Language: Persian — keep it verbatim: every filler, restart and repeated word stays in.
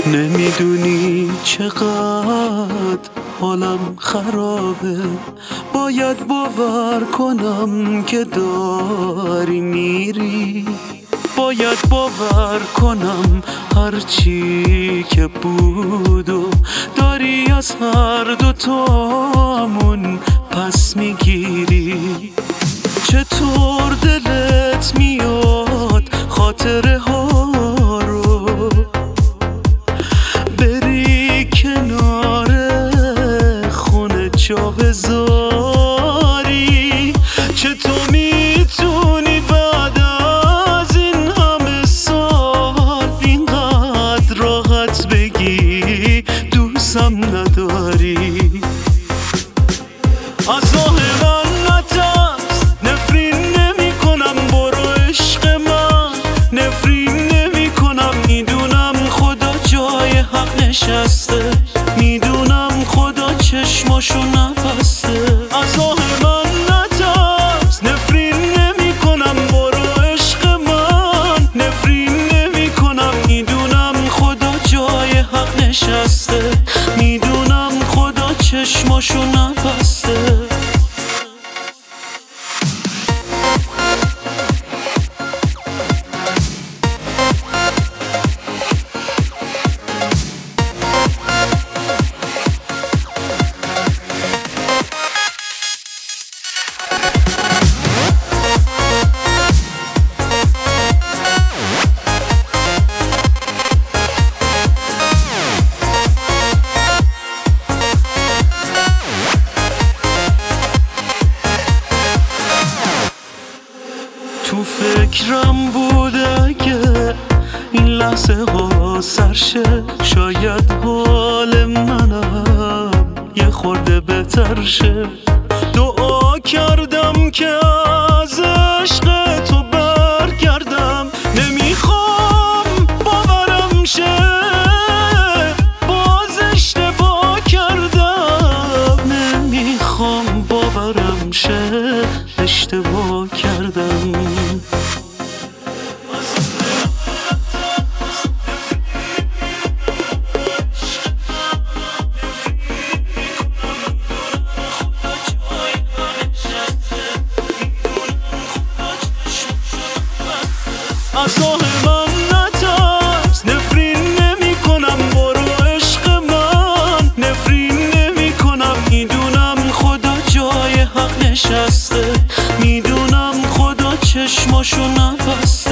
نمیدونی چقدر حالم خرابه، باید باور کنم که داری میری، باید باور کنم هرچی که بود و داری از هر دوتامون پس میگیری. چطور دلت میاد خاطره ها رو بری کنار خونه جا بذاری؟ چطور میتونی بعد از این همه سال اینقدر راحت بگی دوستم نداری؟ از آه من نترس، نفرین نمی کنم، برو عشق من، نفرین نمی کنم. میدونم خدا جای حق نشسته، میدونم خدا چشماشو نبسته. از آه من نترس، نفرین نمی کنم، برو عشق من، نفرین نمی کنم. میدونم خدا جای حق نشسته، میدونم خدا چشماشو نبسته. تو فکرم بود اگه این لحظه ها سرشه، شاید حال منم یه خورده بهتر شه. دعا کردم که از عشق تو برگردم، نمیخوام باورم شه باز اشتباه کردم، نمیخوام باورم شه اشتباه کردم. از آه من نترس، نفرین نمی کنم، برو عشق من، نفرین نمی کنم. میدونم خدا جای حق نشسته، میدونم خدا چشماشو نبسته.